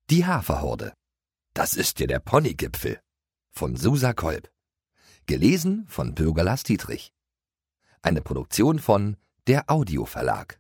Die Haferhorde. Das ist ja der Ponygipfel. Von Susa Kolb. Gelesen von Bürger Lars Dietrich. Eine Produktion von der Audioverlag.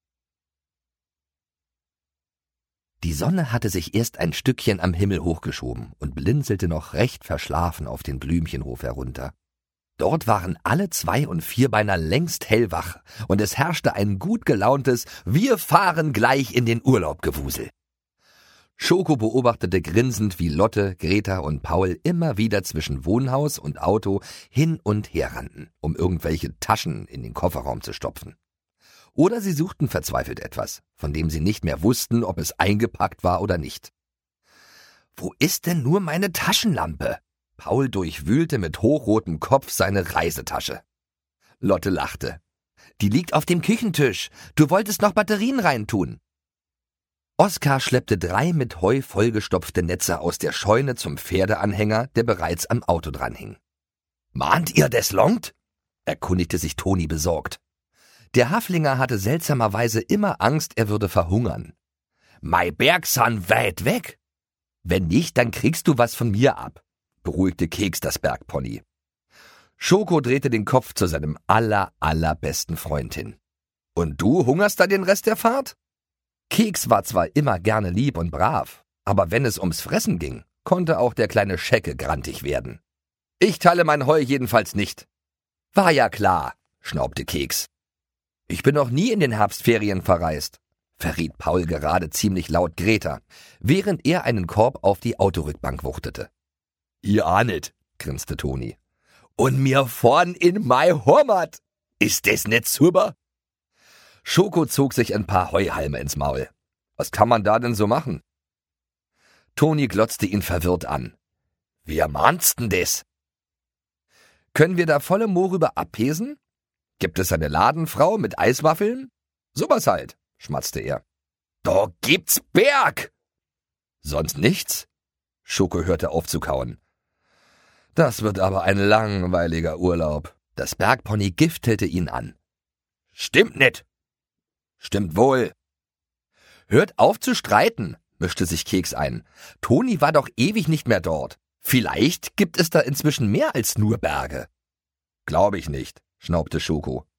Die Sonne hatte sich erst ein Stückchen am Himmel hochgeschoben und blinzelte noch recht verschlafen auf den Blümchenhof herunter. Dort waren alle 2- und 4-Beiner längst hellwach und es herrschte ein gut gelauntes »Wir fahren gleich in den Urlaub«-Gewusel. Schoko beobachtete grinsend, wie Lotte, Greta und Paul immer wieder zwischen Wohnhaus und Auto hin und her rannten, um irgendwelche Taschen in den Kofferraum zu stopfen. Oder sie suchten verzweifelt etwas, von dem sie nicht mehr wussten, ob es eingepackt war oder nicht. »Wo ist denn nur meine Taschenlampe?« Paul durchwühlte mit hochrotem Kopf seine Reisetasche. Lotte lachte. »Die liegt auf dem Küchentisch. Du wolltest noch Batterien reintun.« Oskar schleppte 3 mit Heu vollgestopfte Netze aus der Scheune zum Pferdeanhänger, der bereits am Auto dranhing. »Mahnt ihr, des longt?« erkundigte sich Toni besorgt. Der Haflinger hatte seltsamerweise immer Angst, er würde verhungern. »Mei Bergsan weit weg!« »Wenn nicht, dann kriegst du was von mir ab«, beruhigte Keks das Bergpony. Schoko drehte den Kopf zu seinem allerbesten Freund hin. »Und du hungerst da den Rest der Fahrt?« Keks war zwar immer gerne lieb und brav, aber wenn es ums Fressen ging, konnte auch der kleine Schecke grantig werden. »Ich teile mein Heu jedenfalls nicht.« »War ja klar«, schnaubte Keks. »Ich bin noch nie in den Herbstferien verreist«, verriet Paul gerade ziemlich laut Greta, während er einen Korb auf die Autorückbank wuchtete. »Ihr ahnet«, grinste Toni. »Und mir vorn in mei Hormat. Ist des net super?« Schoko zog sich ein paar Heuhalme ins Maul. »Was kann man da denn so machen?« Toni glotzte ihn verwirrt an. »Wer mahnst denn des?« »Können wir da volle Mohrrübe abpesen? Gibt es eine Ladenfrau mit Eiswaffeln?« »Sowas halt«, schmatzte er. »Da gibt's Berg!« »Sonst nichts?« Schoko hörte auf zu kauen. »Das wird aber ein langweiliger Urlaub.« Das Bergpony giftelte ihn an. »Stimmt nicht!« »Stimmt wohl!« »Hört auf zu streiten«, mischte sich Keks ein. »Toni war doch ewig nicht mehr dort. Vielleicht gibt es da inzwischen mehr als nur Berge.« »Glaube ich nicht«, schnaubte Schoko.